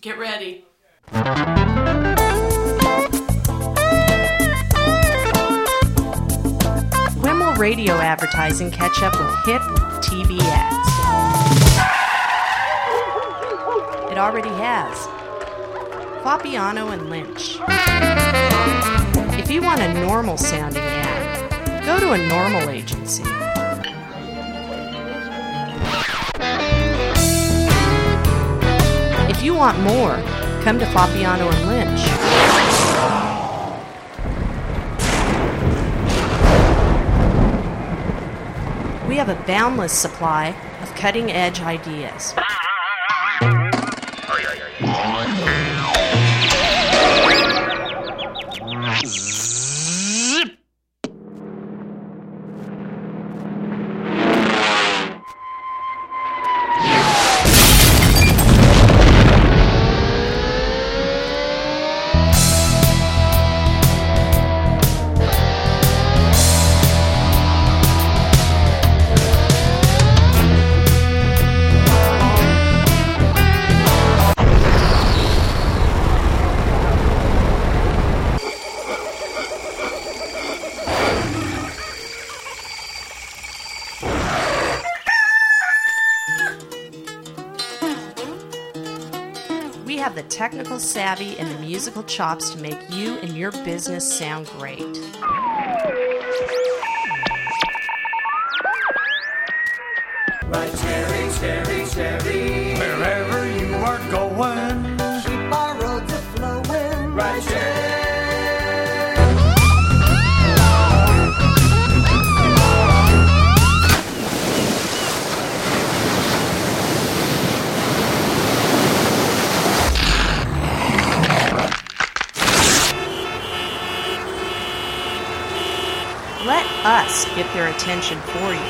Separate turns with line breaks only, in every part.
Get ready.
When will radio advertising catch up with hip TV ads? It already has. Fabiano and Lynch. If you want a normal sounding ad, go to a normal agency. If you want more, come to Fabiano and Lynch. We have a boundless supply of cutting-edge ideas. We have the technical savvy and the musical chops to make you and your business sound great.
Right, Cherry, Cherry, Cherry. Wherever you are going, keep our roads a-flowing. Right, Cherry.
Let us get their attention for you.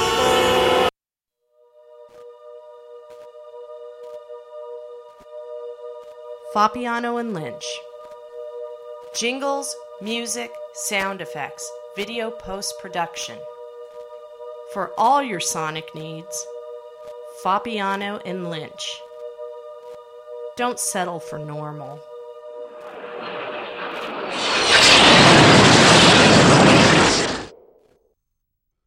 Fabiano and Lynch. Jingles, music, sound effects, video post-production. For all your sonic needs, Fabiano and Lynch. Don't settle for normal.